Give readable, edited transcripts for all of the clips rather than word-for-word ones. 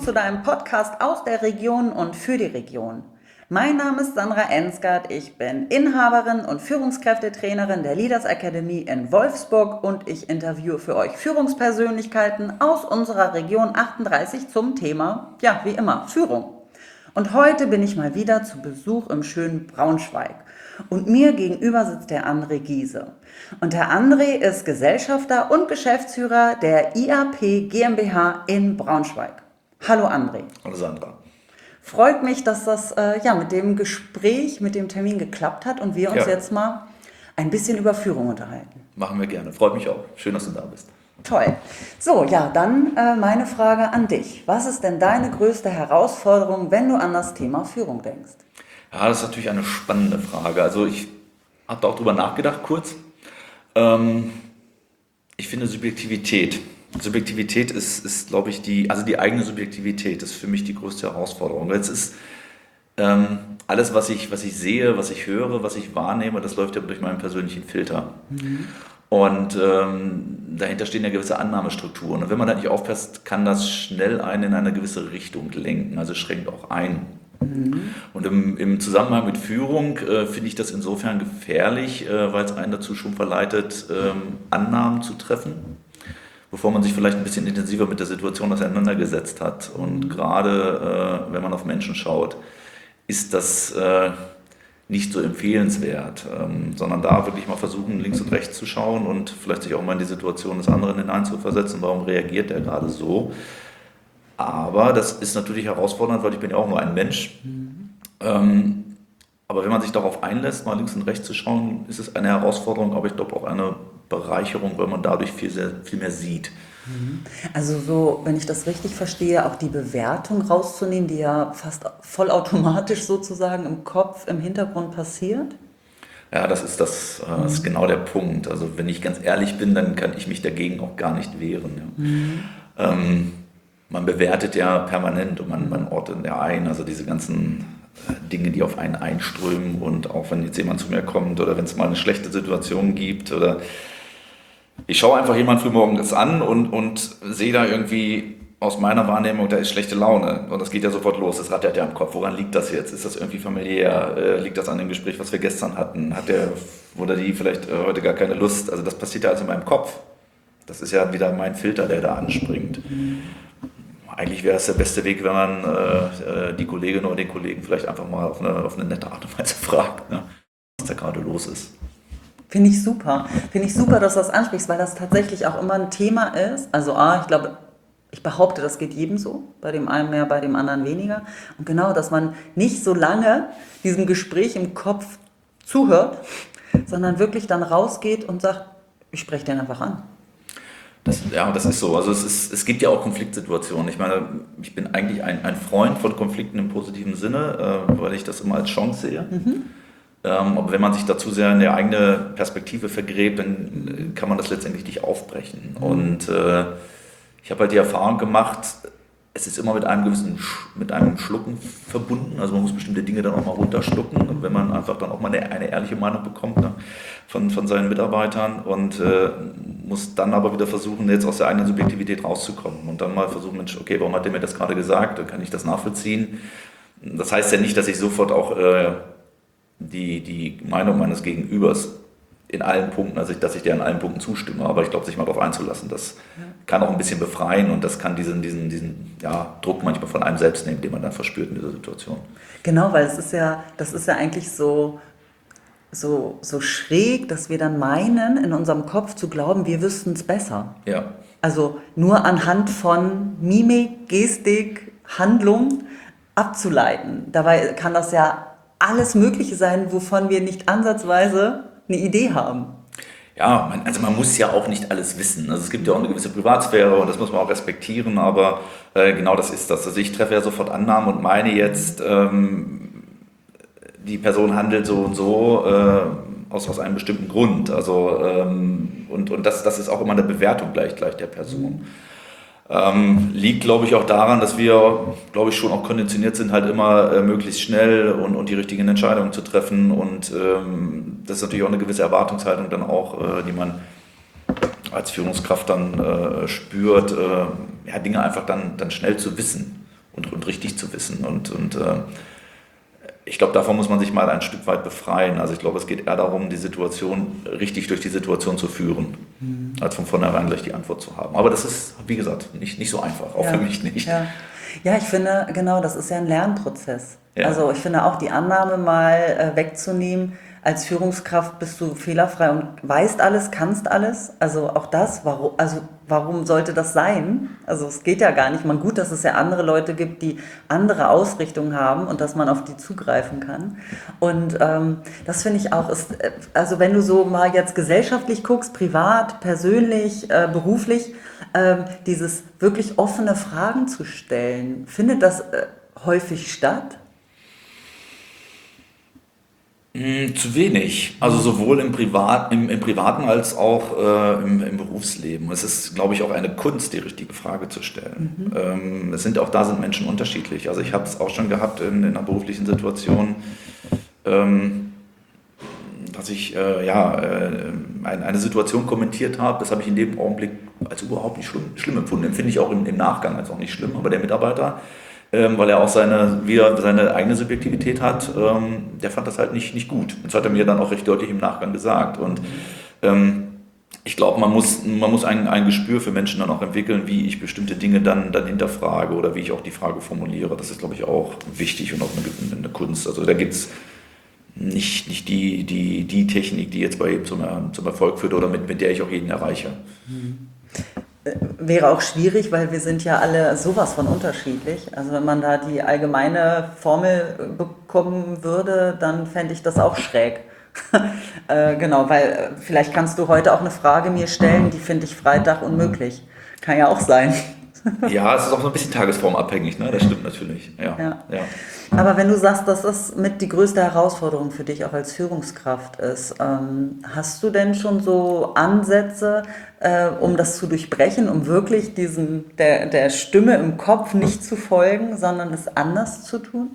zu deinem Podcast aus der Region und für die Region. Mein Name ist Sandra Ensgard, ich bin Inhaberin und Führungskräftetrainerin der Leaders Academy in Wolfsburg und ich interviewe für euch Führungspersönlichkeiten aus unserer Region 38 zum Thema, ja, wie immer, Führung. Und heute bin ich mal wieder zu Besuch im schönen Braunschweig. Und mir gegenüber sitzt der André Giese. Und der André ist Gesellschafter und Geschäftsführer der IAP GmbH in Braunschweig. Hallo André. Hallo Sandra. Freut mich, dass das mit dem Gespräch, mit dem Termin geklappt hat und wir uns jetzt mal ein bisschen über Führung unterhalten. Machen wir gerne. Freut mich auch. Schön, dass du da bist. Toll. So, ja, dann meine Frage an dich. Was ist denn deine größte Herausforderung, wenn du an das Thema Führung denkst? Ja, das ist natürlich eine spannende Frage. Also ich habe da auch drüber nachgedacht kurz. Ich finde Subjektivität ist, glaube ich, die eigene Subjektivität ist für mich die größte Herausforderung. Jetzt ist alles, was ich sehe, was ich höre, was ich wahrnehme, das läuft ja durch meinen persönlichen Filter. Und dahinter stehen ja gewisse Annahmestrukturen. Und wenn man da nicht aufpasst, kann das schnell einen in eine gewisse Richtung lenken, also schränkt auch ein. Und im Zusammenhang mit Führung finde ich das insofern gefährlich, weil es einen dazu schon verleitet, Annahmen zu treffen, bevor man sich vielleicht ein bisschen intensiver mit der Situation auseinandergesetzt hat. Und gerade wenn man auf Menschen schaut, ist das nicht so empfehlenswert, sondern da wirklich mal versuchen, links und rechts zu schauen und vielleicht sich auch mal in die Situation des anderen hineinzuversetzen, warum reagiert der gerade so. Aber das ist natürlich herausfordernd, weil ich bin ja auch nur ein Mensch. Aber wenn man sich darauf einlässt, mal links und rechts zu schauen, ist es eine Herausforderung, aber ich glaube auch eine Bereicherung, weil man dadurch viel mehr sieht. Also so, wenn ich das richtig verstehe, auch die Bewertung rauszunehmen, die ja fast vollautomatisch sozusagen im Kopf, im Hintergrund passiert? Ja, das ist genau der Punkt. Also wenn ich ganz ehrlich bin, dann kann ich mich dagegen auch gar nicht wehren. Ja. Man bewertet ja permanent und man ordnet ja ein, also diese ganzen Dinge, die auf einen einströmen und auch wenn jetzt jemand zu mir kommt oder wenn es mal eine schlechte Situation gibt oder ich schaue einfach jemand frühmorgens an und sehe da irgendwie aus meiner Wahrnehmung, da ist schlechte Laune und das geht ja sofort los, das rattert ja im Kopf. Woran liegt das jetzt? Ist das irgendwie familiär? Liegt das an dem Gespräch, was wir gestern hatten? Hat der oder die vielleicht heute gar keine Lust? Also das passiert ja alles in meinem Kopf. Das ist ja wieder mein Filter, der da anspringt. Eigentlich wäre es der beste Weg, wenn man die Kollegin oder den Kollegen vielleicht einfach mal auf eine nette Art und Weise fragt, ne, was da gerade los ist. Finde ich super. Finde ich super, dass du das ansprichst, weil das tatsächlich auch immer ein Thema ist. Also ich glaube, ich behaupte, das geht jedem so. Bei dem einen mehr, bei dem anderen weniger. Und genau, dass man nicht so lange diesem Gespräch im Kopf zuhört, sondern wirklich dann rausgeht und sagt, ich spreche den einfach an. Das ist so. Also es gibt ja auch Konfliktsituationen. Ich meine, ich bin eigentlich ein Freund von Konflikten im positiven Sinne, weil ich das immer als Chance sehe. Aber wenn man sich dazu sehr in der eigene Perspektive vergräbt, dann kann man das letztendlich nicht aufbrechen. Und ich habe halt die Erfahrung gemacht, es ist immer mit einem Schlucken verbunden. Also man muss bestimmte Dinge dann auch mal runterschlucken. Und wenn man einfach dann auch mal eine ehrliche Meinung bekommt, ne, von seinen Mitarbeitern und muss dann aber wieder versuchen, jetzt aus der eigenen Subjektivität rauszukommen. Und dann mal versuchen, Mensch, okay, warum hat der mir das gerade gesagt? Dann kann ich das nachvollziehen. Das heißt ja nicht, dass ich sofort auch die Meinung meines Gegenübers in allen Punkten, also dass ich dir in allen Punkten zustimme, aber ich glaube, sich mal darauf einzulassen, das kann auch ein bisschen befreien und das kann diesen Druck manchmal von einem selbst nehmen, den man dann verspürt in dieser Situation. Genau, weil das ist ja eigentlich so schräg, dass wir dann meinen, in unserem Kopf zu glauben, wir wüssten es besser. Ja. Also nur anhand von Mimik, Gestik, Handlung abzuleiten. Dabei kann das ja alles Mögliche sein, wovon wir nicht ansatzweise eine Idee haben. Ja, man muss ja auch nicht alles wissen. Also es gibt ja auch eine gewisse Privatsphäre und das muss man auch respektieren, aber genau das ist das. Also ich treffe ja sofort Annahmen und meine jetzt, die Person handelt so und so aus einem bestimmten Grund. Also und das ist auch immer eine Bewertung gleich der Person. Liegt, glaube ich, auch daran, dass wir, glaube ich, schon auch konditioniert sind, halt immer möglichst schnell und die richtigen Entscheidungen zu treffen. Und das ist natürlich auch eine gewisse Erwartungshaltung dann auch, die man als Führungskraft dann spürt, Dinge einfach dann schnell zu wissen und richtig zu wissen. Und ich glaube, davon muss man sich mal ein Stück weit befreien. Also ich glaube, es geht eher darum, die Situation richtig durch die Situation zu führen, als von vornherein gleich die Antwort zu haben. Aber das ist, wie gesagt, nicht so einfach, auch für mich nicht. Ja. Ja, ich finde, genau, das ist ja ein Lernprozess. Ja. Also ich finde auch die Annahme mal wegzunehmen, als Führungskraft bist du fehlerfrei und weißt alles, kannst alles. Also auch das, warum sollte das sein? Also es geht ja gar nicht. Man gut, dass es ja andere Leute gibt, die andere Ausrichtungen haben und dass man auf die zugreifen kann. Und das finde ich auch, also wenn du so mal jetzt gesellschaftlich guckst, privat, persönlich, beruflich, dieses wirklich offene Fragen zu stellen, findet das häufig statt? Zu wenig. Also sowohl im Privaten als auch im Berufsleben. Es ist, glaube ich, auch eine Kunst, die richtige Frage zu stellen. Da sind Menschen unterschiedlich. Also ich habe es auch schon gehabt in einer beruflichen Situation, dass ich eine Situation kommentiert habe. Das habe ich in dem Augenblick als überhaupt nicht schlimm empfunden. Empfinde ich auch im Nachgang als auch nicht schlimm. Aber der Mitarbeiter, weil er auch seine eigene Subjektivität hat, der fand das halt nicht gut. Das hat er mir dann auch recht deutlich im Nachgang gesagt. Und ich glaube, man muss ein Gespür für Menschen dann auch entwickeln, wie ich bestimmte Dinge dann hinterfrage oder wie ich auch die Frage formuliere. Das ist, glaube ich, auch wichtig und auch eine Kunst. Also da gibt es nicht die Technik, die jetzt bei jedem zum Erfolg führt oder mit der ich auch jeden erreiche. Wäre auch schwierig, weil wir sind ja alle sowas von unterschiedlich. Also wenn man da die allgemeine Formel bekommen würde, dann fände ich das auch schräg. Genau, weil vielleicht kannst du heute auch eine Frage mir stellen, die finde ich Freitag unmöglich. Kann ja auch sein. Ja, es ist auch so ein bisschen tagesformabhängig, ne? Das stimmt natürlich. Ja. Aber wenn du sagst, dass das mit die größte Herausforderung für dich auch als Führungskraft ist, hast du denn schon so Ansätze, um das zu durchbrechen, um wirklich der Stimme im Kopf nicht zu folgen, sondern es anders zu tun?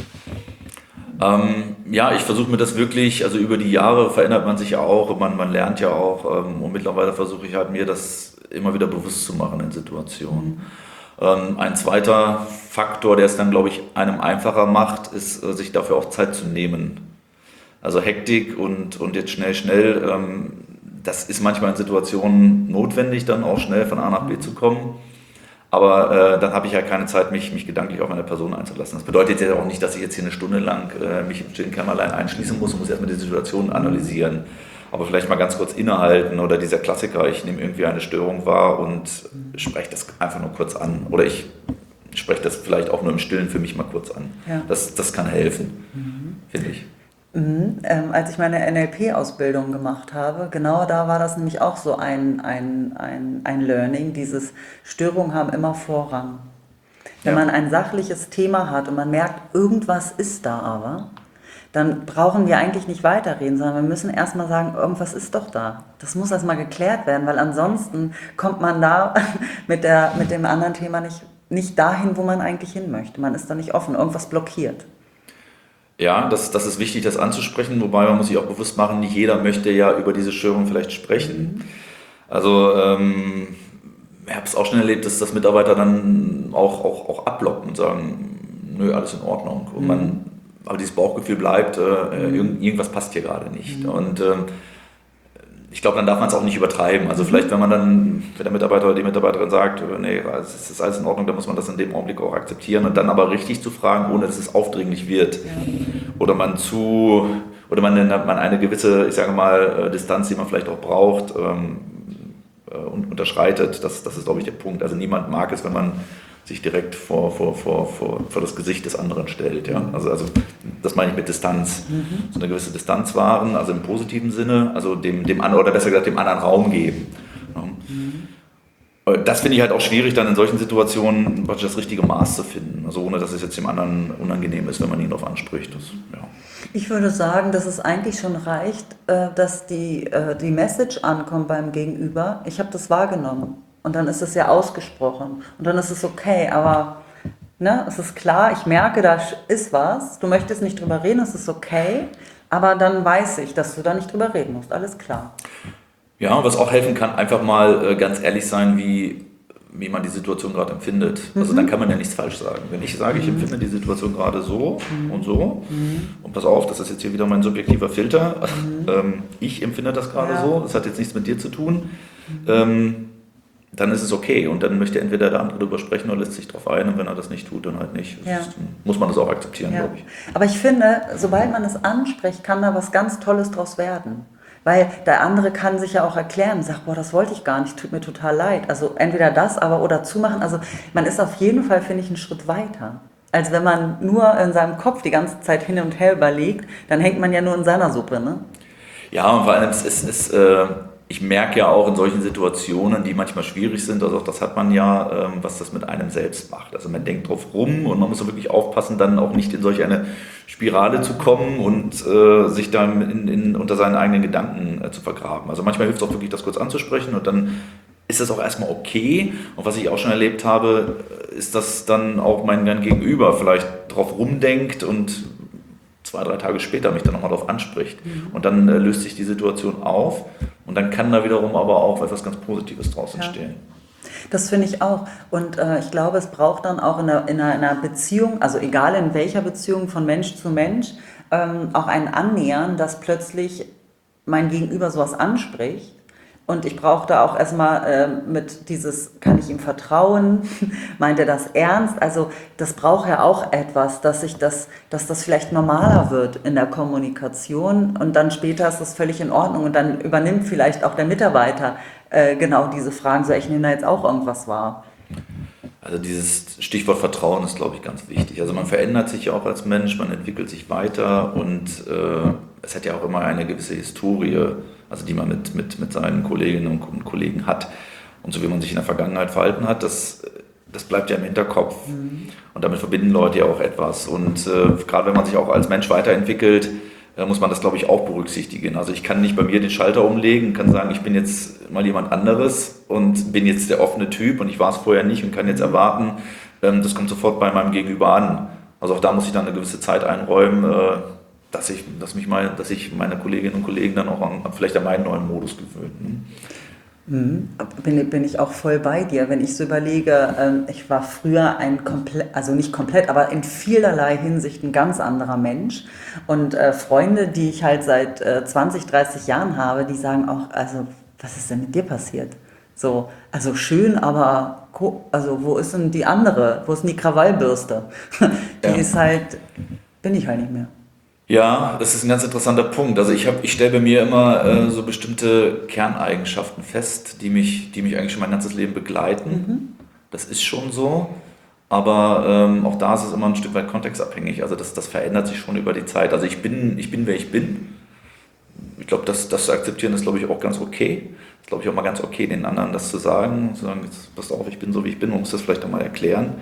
Ich versuche mir das wirklich, also über die Jahre verändert man sich ja auch, man lernt ja auch und mittlerweile versuche ich halt mir das immer wieder bewusst zu machen in Situationen. Ein zweiter Faktor, der es dann, glaube ich, einem einfacher macht, ist, sich dafür auch Zeit zu nehmen. Also Hektik und jetzt schnell, das ist manchmal in Situationen notwendig, dann auch schnell von A nach B zu kommen. Aber dann habe ich ja keine Zeit, mich gedanklich auf eine Person einzulassen. Das bedeutet ja auch nicht, dass ich jetzt hier eine Stunde lang mich im stillen Kämmerlein einschließen muss und muss erstmal die Situation analysieren. Aber vielleicht mal ganz kurz innehalten oder dieser Klassiker, ich nehme irgendwie eine Störung wahr und spreche das einfach nur kurz an. Oder ich spreche das vielleicht auch nur im Stillen für mich mal kurz an. Ja. Das kann helfen, finde ich. Als ich meine NLP-Ausbildung gemacht habe, genau da war das nämlich auch so ein Learning, dieses Störungen haben immer Vorrang. Wenn man ein sachliches Thema hat und man merkt, irgendwas ist da aber, dann brauchen wir eigentlich nicht weiterreden, sondern wir müssen erstmal sagen, irgendwas ist doch da. Das muss erstmal geklärt werden, weil ansonsten kommt man da mit dem anderen Thema nicht dahin, wo man eigentlich hin möchte. Man ist da nicht offen, irgendwas blockiert. Ja, das ist wichtig, das anzusprechen, wobei man muss sich auch bewusst machen, nicht jeder möchte ja über diese Störung vielleicht sprechen. Also ich habe es auch schon erlebt, dass Mitarbeiter dann auch abblocken und sagen, nö, alles in Ordnung. Und aber dieses Bauchgefühl bleibt, irgendwas passt hier gerade nicht. Und ich glaube, dann darf man es auch nicht übertreiben. Also vielleicht, wenn der Mitarbeiter oder die Mitarbeiterin sagt, nee, es ist alles in Ordnung, dann muss man das in dem Augenblick auch akzeptieren und dann aber richtig zu fragen, ohne dass es aufdringlich wird. Ja. Oder man eine gewisse, ich sage mal, Distanz, die man vielleicht auch braucht, unterschreitet. Das ist, glaube ich, der Punkt. Also niemand mag es, wenn man sich direkt vor das Gesicht des anderen stellt. Ja? Also das meine ich mit Distanz. So eine gewisse Distanz wahren, also im positiven Sinne, also dem anderen, oder besser gesagt dem anderen Raum geben. Ja? Das finde ich halt auch schwierig, dann in solchen Situationen das richtige Maß zu finden. Also ohne, dass es jetzt dem anderen unangenehm ist, wenn man ihn darauf anspricht. Ich würde sagen, dass es eigentlich schon reicht, dass die Message ankommt beim Gegenüber. Ich habe das wahrgenommen. Und dann ist es ja ausgesprochen. Und dann ist es okay, aber es ist klar, ich merke, da ist was. Du möchtest nicht drüber reden, es ist okay. Aber dann weiß ich, dass du da nicht drüber reden musst. Alles klar. Ja, was auch helfen kann, einfach mal ganz ehrlich sein, wie wie man die Situation gerade empfindet. Also dann kann man ja nichts falsch sagen. Wenn ich sage, ich empfinde die Situation gerade so und so, und pass auf, das ist jetzt hier wieder mein subjektiver Filter, ich empfinde das gerade so, das hat jetzt nichts mit dir zu tun, dann ist es okay. Und dann möchte entweder der andere darüber sprechen oder lässt sich darauf ein, und wenn er das nicht tut, dann halt nicht. Ja. Muss man das auch akzeptieren, glaube ich. Aber ich finde, sobald man es anspricht, kann da was ganz Tolles draus werden. Weil der andere kann sich ja auch erklären, sagt, boah, das wollte ich gar nicht, tut mir total leid. Also entweder das, aber oder zumachen. Also man ist auf jeden Fall, finde ich, einen Schritt weiter. Als wenn man nur in seinem Kopf die ganze Zeit hin und her überlegt, dann hängt man ja nur in seiner Suppe, ne? Ja, und vor allem, ich merke ja auch in solchen Situationen, die manchmal schwierig sind, also auch das hat man ja, was das mit einem selbst macht. Also man denkt drauf rum und man muss so wirklich aufpassen, dann auch nicht in solch eine Spirale zu kommen und sich dann unter seinen eigenen Gedanken zu vergraben. Also manchmal hilft es auch wirklich, das kurz anzusprechen, und dann ist das auch erstmal okay. Und was ich auch schon erlebt habe, ist, dass dann auch mein Gegenüber vielleicht drauf rumdenkt und 2-3 Tage später mich dann nochmal darauf anspricht. Und dann löst sich die Situation auf, und dann kann da wiederum aber auch etwas ganz Positives draus entstehen. Das finde ich auch. Und ich glaube, es braucht dann auch in einer Beziehung, also egal in welcher Beziehung von Mensch zu Mensch, auch ein Annähern, dass plötzlich mein Gegenüber sowas anspricht. Und ich brauche da auch erstmal mit kann ich ihm vertrauen, meint er das ernst? Also das braucht ja auch etwas, dass das vielleicht normaler wird in der Kommunikation, und dann später ist das völlig in Ordnung, und dann übernimmt vielleicht auch der Mitarbeiter genau diese Fragen, so ich nehme da jetzt auch irgendwas wahr. Also dieses Stichwort Vertrauen ist, glaube ich, ganz wichtig. Also man verändert sich ja auch als Mensch, man entwickelt sich weiter, und es hat ja auch immer eine gewisse Historie, also die man mit seinen Kolleginnen und Kollegen hat. Und so wie man sich in der Vergangenheit verhalten hat, das bleibt ja im Hinterkopf. Und damit verbinden Leute ja auch etwas. Und gerade wenn man sich auch als Mensch weiterentwickelt, muss man das, glaube ich, auch berücksichtigen. Also ich kann nicht bei mir den Schalter umlegen, kann sagen, ich bin jetzt mal jemand anderes und bin jetzt der offene Typ und ich war es vorher nicht und kann jetzt erwarten, das kommt sofort bei meinem Gegenüber an. Also auch da muss ich dann eine gewisse Zeit einräumen, dass ich meine Kolleginnen und Kollegen dann auch vielleicht an meinen neuen Modus gewöhnen. Bin ich auch voll bei dir. Wenn ich so überlege, ich war früher also nicht komplett, aber in vielerlei Hinsicht ein ganz anderer Mensch. Und Freunde, die ich halt seit 20, 30 Jahren habe, die sagen auch, also was ist denn mit dir passiert? So, also schön, aber also wo ist denn die andere? Wo ist denn die Krawallbürste? Die ist halt, bin ich halt nicht mehr. Ja, das ist ein ganz interessanter Punkt. Also ich stelle bei mir immer so bestimmte Kerneigenschaften fest, die mich eigentlich schon mein ganzes Leben begleiten. Das ist schon so, aber auch da ist es immer ein Stück weit kontextabhängig. Also das verändert sich schon über die Zeit. Also ich bin, wer ich bin. Ich glaube, das zu akzeptieren ist, glaube ich, auch ganz okay. Das ist, glaube ich, auch mal ganz okay, den anderen das zu sagen, jetzt passt auf, ich bin so, wie ich bin, man muss das vielleicht auch mal erklären.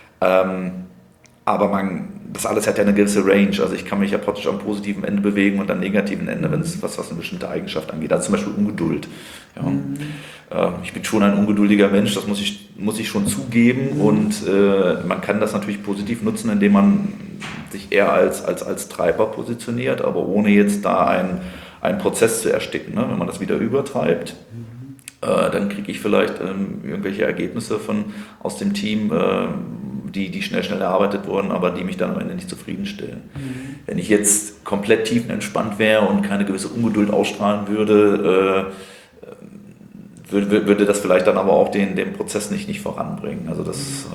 Aber das alles hat ja eine gewisse Range. Also ich kann mich ja praktisch am positiven Ende bewegen und am negativen Ende, wenn es was eine bestimmte Eigenschaft angeht. Also zum Beispiel Ungeduld. Ja. Ich bin schon ein ungeduldiger Mensch, das muss ich schon zugeben. Und man kann das natürlich positiv nutzen, indem man sich eher als Treiber positioniert, aber ohne jetzt da einen Prozess zu ersticken. Ne? Wenn man das wieder übertreibt, dann kriege ich vielleicht irgendwelche Ergebnisse aus dem Team, die schnell erarbeitet wurden, aber die mich dann am Ende nicht zufriedenstellen. Wenn ich jetzt komplett tiefenentspannt wäre und keine gewisse Ungeduld ausstrahlen würde, würde das vielleicht dann aber auch den Prozess nicht voranbringen. Also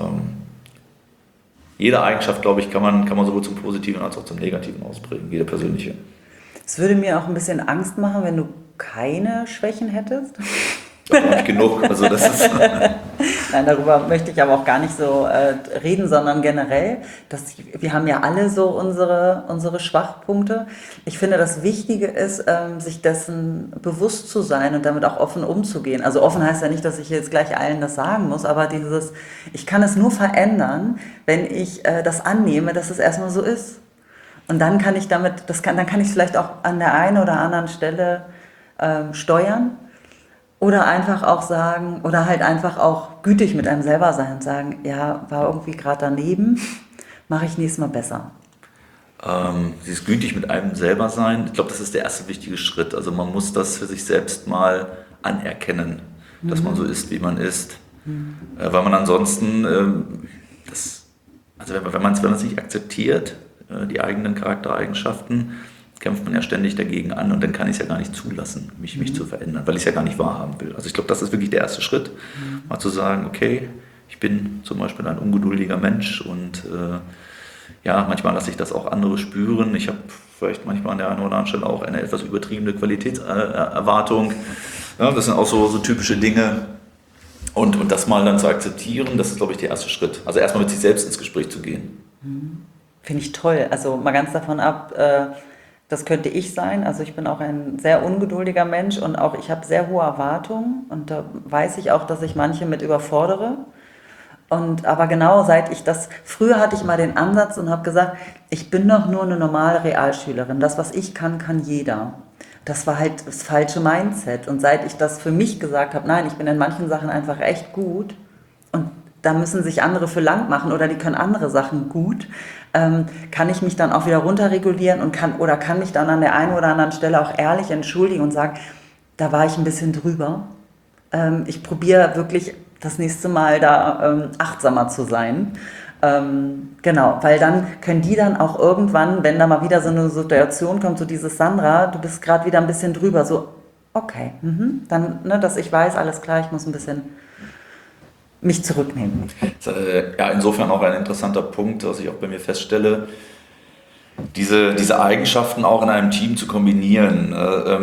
jede Eigenschaft, glaube ich, kann man sowohl zum Positiven als auch zum Negativen ausprägen, jede persönliche. Es würde mir auch ein bisschen Angst machen, wenn du keine Schwächen hättest. Da habe ich genug. Also das ist Nein, darüber möchte ich aber auch gar nicht so reden, sondern generell, wir haben ja alle so unsere Schwachpunkte. Ich finde, das Wichtige ist, sich dessen bewusst zu sein und damit auch offen umzugehen. Also offen heißt ja nicht, dass ich jetzt gleich allen das sagen muss, aber ich kann es nur verändern, wenn ich das annehme, dass es erstmal so ist. Und dann kann ich dann kann ich vielleicht auch an der einen oder anderen Stelle steuern. Oder einfach auch sagen, oder halt einfach auch gütig mit einem selber sein und sagen, ja, war irgendwie gerade daneben, mache ich nächstes Mal besser. Dieses gütig mit einem selber sein, ich glaube, das ist der erste wichtige Schritt. Also man muss das für sich selbst mal anerkennen, dass man so ist, wie man ist. Weil man ansonsten, wenn man es nicht akzeptiert, die eigenen Charaktereigenschaften, kämpft man ja ständig dagegen an und dann kann ich es ja gar nicht zulassen, mich zu verändern, weil ich es ja gar nicht wahrhaben will. Also ich glaube, das ist wirklich der erste Schritt, mal zu sagen, okay, ich bin zum Beispiel ein ungeduldiger Mensch und manchmal lasse ich das auch andere spüren. Ich habe vielleicht manchmal an der einen oder anderen Stelle auch eine etwas übertriebene Qualitätserwartung. Ja, das sind auch so typische Dinge. Und das mal dann zu akzeptieren, das ist, glaube ich, der erste Schritt. Also erstmal mit sich selbst ins Gespräch zu gehen. Finde ich toll. Also mal ganz davon ab, das könnte ich sein. Also ich bin auch ein sehr ungeduldiger Mensch und auch ich habe sehr hohe Erwartungen und da weiß ich auch, dass ich manche mit überfordere. Aber genau früher hatte ich mal den Ansatz und habe gesagt, ich bin doch nur eine normale Realschülerin. Das, was ich kann, kann jeder. Das war halt das falsche Mindset. Und seit ich das für mich gesagt habe, nein, ich bin in manchen Sachen einfach echt gut und da müssen sich andere für lang machen oder die können andere Sachen gut, kann ich mich dann auch wieder runterregulieren und kann mich dann an der einen oder anderen Stelle auch ehrlich entschuldigen und sagen, da war ich ein bisschen drüber. Ich probiere wirklich das nächste Mal da achtsamer zu sein. Genau, weil dann können die dann auch irgendwann, wenn da mal wieder so eine Situation kommt, so dieses Sandra, du bist gerade wieder ein bisschen drüber, so okay, dann, dass ich weiß, alles klar, ich muss ein bisschen mich zurücknehmen. Insofern auch ein interessanter Punkt, was ich auch bei mir feststelle, diese Eigenschaften auch in einem Team zu kombinieren.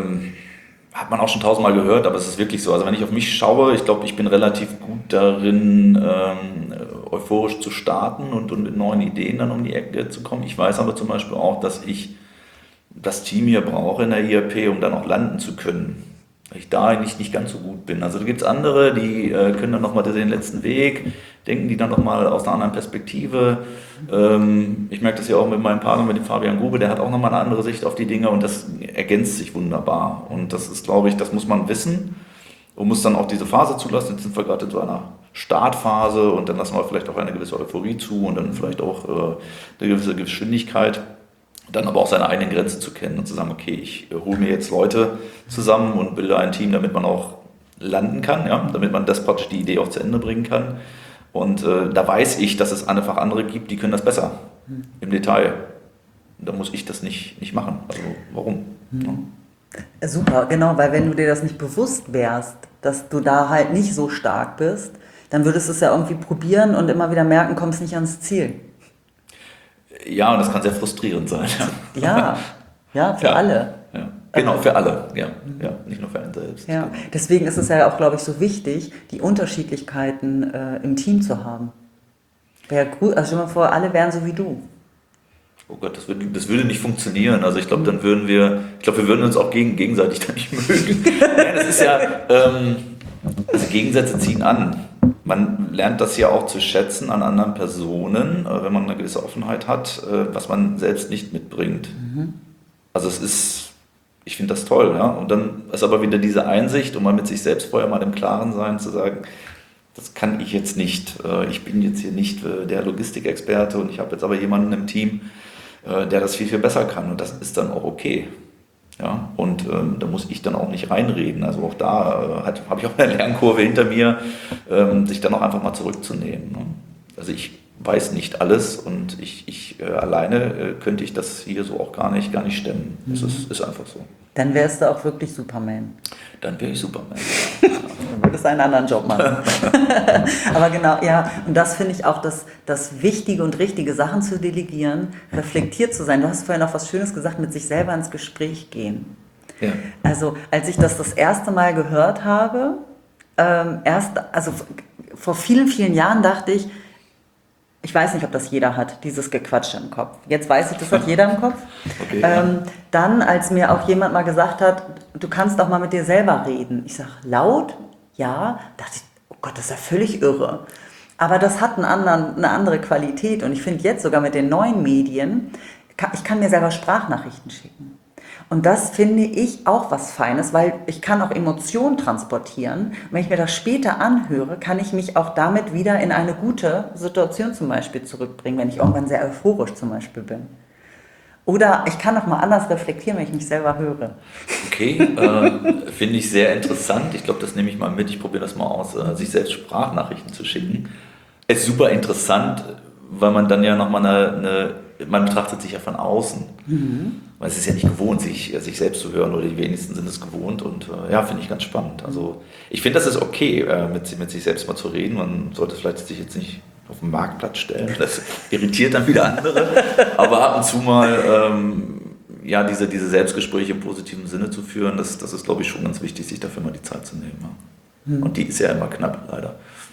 Hat man auch schon tausendmal gehört, aber es ist wirklich so. Also wenn ich auf mich schaue, ich glaube, ich bin relativ gut darin, euphorisch zu starten und mit neuen Ideen dann um die Ecke zu kommen. Ich weiß aber zum Beispiel auch, dass ich das Team hier brauche in der IRP, um dann auch landen zu können. Weil ich da nicht ganz so gut bin. Also da gibt es andere, die können dann nochmal den letzten Weg, denken die dann nochmal aus einer anderen Perspektive. Ich merke das ja auch mit meinem Partner, mit dem Fabian Grube, der hat auch nochmal eine andere Sicht auf die Dinge und das ergänzt sich wunderbar. Und das ist, glaube ich, das muss man wissen und muss dann auch diese Phase zulassen. Jetzt sind wir gerade in so einer Startphase und dann lassen wir vielleicht auch eine gewisse Euphorie zu und dann vielleicht auch eine gewisse Geschwindigkeit. Dann aber auch seine eigenen Grenzen zu kennen und zu sagen, okay, ich hole mir jetzt Leute zusammen und bilde ein Team, damit man auch landen kann, ja? Damit man das praktisch die Idee auch zu Ende bringen kann. Und da weiß ich, dass es einfach andere gibt, die können das besser im Detail. Da muss ich das nicht machen. Also warum? Ja. Super, genau, weil wenn du dir das nicht bewusst wärst, dass du da halt nicht so stark bist, dann würdest du es ja irgendwie probieren und immer wieder merken, kommst nicht ans Ziel. Ja, und das kann sehr frustrierend sein. Ja, für alle. Ja. Genau, für alle, ja, nicht nur für einen selbst. Ja. Deswegen ist es ja auch, glaube ich, so wichtig, die Unterschiedlichkeiten im Team zu haben. Wäre gut, also stell dir mal vor, alle wären so wie du. Oh Gott, das würde nicht funktionieren. Also ich glaube, wir würden uns auch gegenseitig dann nicht mögen. Nein, das ist ja, also Gegensätze ziehen an. Man lernt das ja auch zu schätzen an anderen Personen, wenn man eine gewisse Offenheit hat, was man selbst nicht mitbringt. Also ich finde das toll. Ja? Und dann ist aber wieder diese Einsicht, um mal mit sich selbst vorher mal im Klaren sein, zu sagen, das kann ich jetzt nicht. Ich bin jetzt hier nicht der Logistikexperte und ich habe jetzt aber jemanden im Team, der das viel, viel besser kann. Und das ist dann auch okay. Ja, und da muss ich dann auch nicht reinreden. Also auch da habe ich auch eine Lernkurve hinter mir, sich dann auch einfach mal zurückzunehmen. Ne? Also ich weiß nicht alles und ich alleine könnte ich das hier so auch gar nicht stemmen. Das ist einfach so. Dann wärst du auch wirklich Superman. Dann wäre ich Superman. Dann würdest du einen anderen Job machen. Aber genau, ja, und das finde ich auch das Wichtige und Richtige, Sachen zu delegieren, reflektiert zu sein. Du hast vorhin auch was Schönes gesagt, mit sich selber ins Gespräch gehen. Ja. Also als ich das erste Mal gehört habe, vor vielen, vielen Jahren dachte ich weiß nicht, ob das jeder hat, dieses Gequatsche im Kopf. Jetzt weiß ich, das hat jeder im Kopf. Okay, ja. Dann, als mir auch jemand mal gesagt hat, du kannst auch mal mit dir selber reden. Ich sage, laut? Ja. Dachte ich, oh Gott, das ist ja völlig irre. Aber das hat eine andere Qualität. Und ich finde jetzt sogar mit den neuen Medien, ich kann mir selber Sprachnachrichten schicken. Und das finde ich auch was Feines, weil ich kann auch Emotionen transportieren. Und wenn ich mir das später anhöre, kann ich mich auch damit wieder in eine gute Situation zum Beispiel zurückbringen, wenn ich irgendwann sehr euphorisch zum Beispiel bin. Oder ich kann noch mal anders reflektieren, wenn ich mich selber höre. Okay, finde ich sehr interessant. Ich glaube, das nehme ich mal mit. Ich probiere das mal aus, sich selbst Sprachnachrichten zu schicken. Ist super interessant, weil man dann ja nochmal man betrachtet sich ja von außen. Weil es ist ja nicht gewohnt, sich selbst zu hören, oder die wenigsten sind es gewohnt, und ja, finde ich ganz spannend. Also ich finde, das ist okay, mit sich selbst mal zu reden. Man sollte vielleicht sich jetzt nicht auf den Marktplatz stellen, das irritiert dann wieder andere, aber ab und zu mal ja, diese Selbstgespräche im positiven Sinne zu führen, das ist, glaube ich, schon ganz wichtig, sich dafür mal die Zeit zu nehmen. Ja. Und die ist ja immer knapp, leider.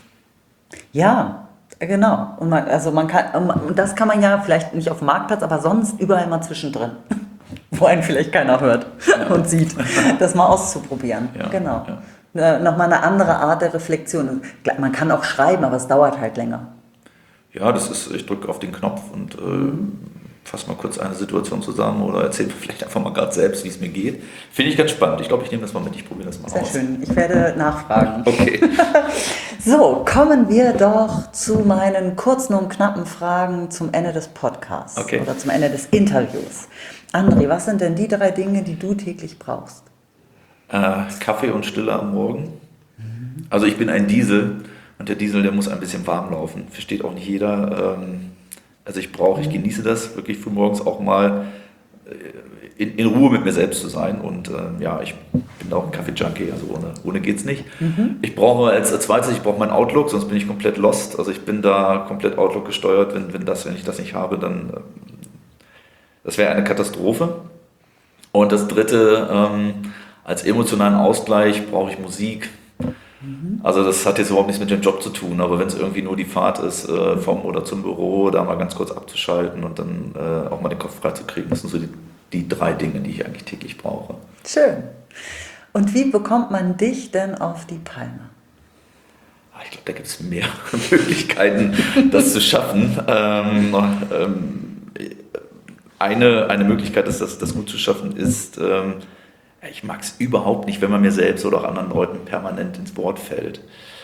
Ja, genau. Und das kann man ja vielleicht nicht auf dem Marktplatz, aber sonst überall mal zwischendrin, wo einen vielleicht keiner hört und sieht, das mal auszuprobieren. Ja, genau. ja. Nochmal eine andere Art der Reflexion. Man kann auch schreiben, aber es dauert halt länger. Ja, ich drücke auf den Knopf und fasse mal kurz eine Situation zusammen oder erzähle vielleicht einfach mal gerade selbst, wie es mir geht. Finde ich ganz spannend. Ich glaube, ich nehme das mal mit, ich probiere das mal aus. Sehr schön, ich werde nachfragen. Okay. So, kommen wir doch zu meinen kurzen und knappen Fragen zum Ende des Podcasts oder zum Ende des Interviews. André, was sind denn die 3 Dinge, die du täglich brauchst? Kaffee und Stille am Morgen. Also ich bin ein Diesel, und der Diesel, der muss ein bisschen warm laufen. Versteht auch nicht jeder. Also ich genieße das wirklich frühmorgens auch mal in Ruhe mit mir selbst zu sein. Und ja, ich bin auch ein Kaffee-Junkie, also ohne geht's nicht. Ich brauche als zweites, ich brauche meinen Outlook, sonst bin ich komplett lost. Also ich bin da komplett Outlook gesteuert. Wenn ich das nicht habe, dann das wäre eine Katastrophe. Und das dritte, als emotionalen Ausgleich brauche ich Musik. Also das hat jetzt überhaupt nichts mit dem Job zu tun, aber wenn es irgendwie nur die Fahrt ist, vom oder zum Büro, da mal ganz kurz abzuschalten und dann auch mal den Kopf frei zu kriegen, das sind so die 3 Dinge, die ich eigentlich täglich brauche. Schön. Und wie bekommt man dich denn auf die Palme? Ich glaube, da gibt es mehrere Möglichkeiten, das zu schaffen. Eine Möglichkeit, das gut zu schaffen, ist, ich mag es überhaupt nicht, wenn man mir selbst oder auch anderen Leuten permanent ins Wort fällt.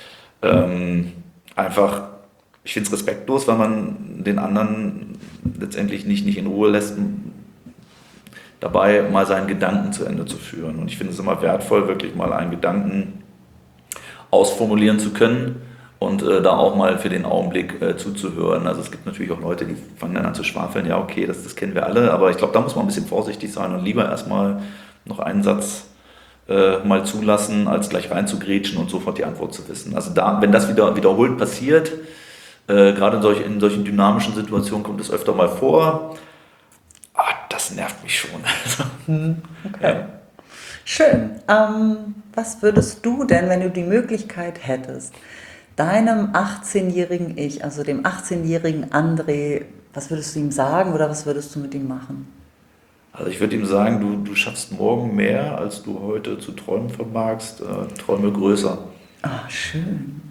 Einfach, ich finde es respektlos, weil man den anderen letztendlich nicht in Ruhe lässt, dabei mal seinen Gedanken zu Ende zu führen. Und ich finde es immer wertvoll, wirklich mal einen Gedanken ausformulieren zu können und da auch mal für den Augenblick zuzuhören. Also es gibt natürlich auch Leute, die fangen dann an zu schwafeln, ja okay, das kennen wir alle, aber ich glaube, da muss man ein bisschen vorsichtig sein und lieber erstmal noch einen Satz mal zulassen, als gleich reinzugrätschen und sofort die Antwort zu wissen. Also wenn das wiederholt passiert, gerade in solchen dynamischen Situationen kommt es öfter mal vor, das nervt mich schon. Okay. Ja. Schön. Was würdest du denn, wenn du die Möglichkeit hättest, deinem 18-jährigen Ich, also dem 18-jährigen André, was würdest du ihm sagen oder was würdest du mit ihm machen? Also ich würde ihm sagen, du schaffst morgen mehr, als du heute zu träumen vermagst. Träume größer. Schön.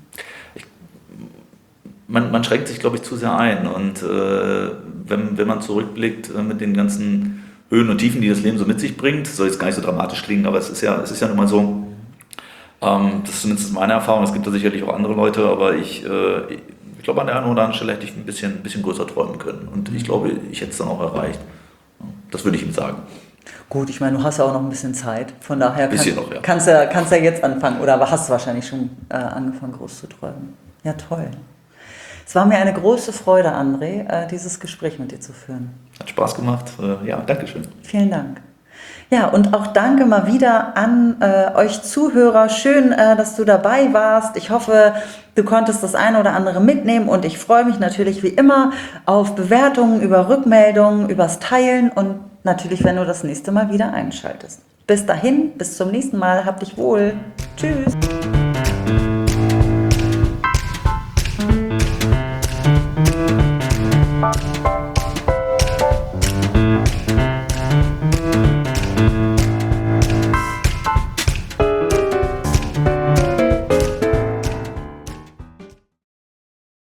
Man schränkt sich, glaube ich, zu sehr ein. Und wenn man zurückblickt mit den ganzen Höhen und Tiefen, die das Leben so mit sich bringt, soll jetzt gar nicht so dramatisch klingen, aber es ist ja nun mal so, das ist zumindest meine Erfahrung, es gibt da sicherlich auch andere Leute, aber ich glaube, an der einen oder anderen Stelle hätte ich ein bisschen größer träumen können. Und ich glaube, ich hätte es dann auch erreicht. Das würde ich ihm sagen. Gut, ich meine, du hast ja auch noch ein bisschen Zeit. Von daher ja. kannst ja jetzt anfangen. Oder hast du wahrscheinlich schon angefangen, groß zu träumen. Ja, toll. Es war mir eine große Freude, André, dieses Gespräch mit dir zu führen. Hat Spaß gemacht. Ja, danke schön. Vielen Dank. Ja, und auch danke mal wieder an euch Zuhörer. Schön, dass du dabei warst. Ich hoffe, du konntest das eine oder andere mitnehmen und ich freue mich natürlich wie immer auf Bewertungen, über Rückmeldungen, übers Teilen und natürlich, wenn du das nächste Mal wieder einschaltest. Bis dahin, bis zum nächsten Mal. Hab dich wohl. Tschüss.